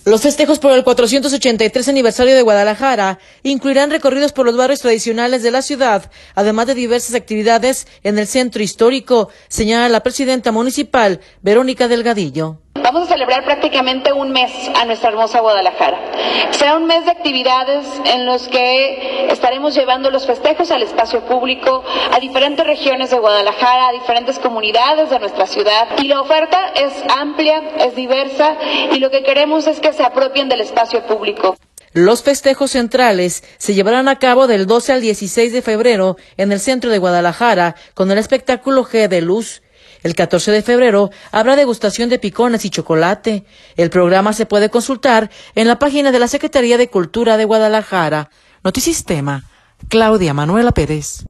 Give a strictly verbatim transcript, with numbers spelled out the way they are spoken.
Los festejos por el cuatrocientos ochenta y tres aniversario de Guadalajara incluirán recorridos por los barrios tradicionales de la ciudad, además de diversas actividades en el centro histórico, señala la presidenta municipal, Verónica Delgadillo. Vamos a celebrar prácticamente un mes a nuestra hermosa Guadalajara. Será un mes de actividades en los que estaremos llevando los festejos al espacio público, a diferentes regiones de Guadalajara, a diferentes comunidades de nuestra ciudad. Y la oferta es amplia, es diversa, y lo que queremos es que se apropien del espacio público. Los festejos centrales se llevarán a cabo del doce al dieciséis de febrero en el centro de Guadalajara con el espectáculo G de Luz. El catorce de febrero habrá degustación de picones y chocolate. El programa se puede consultar en la página de la Secretaría de Cultura de Guadalajara. Notisistema, Claudia Manuela Pérez.